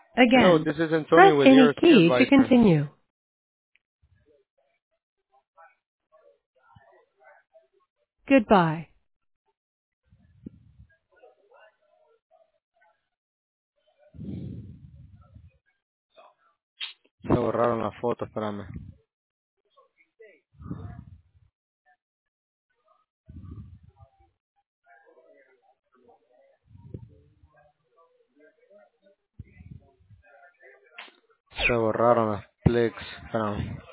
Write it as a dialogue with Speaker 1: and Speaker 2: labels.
Speaker 1: Hello,
Speaker 2: Again,
Speaker 1: this is
Speaker 2: press
Speaker 1: Antonio with
Speaker 2: any
Speaker 1: your Key
Speaker 2: key to
Speaker 1: Advisor.
Speaker 2: continue. Goodbye.
Speaker 1: Se borraron las fotos, espérame. Se borraron las flicks, espérame.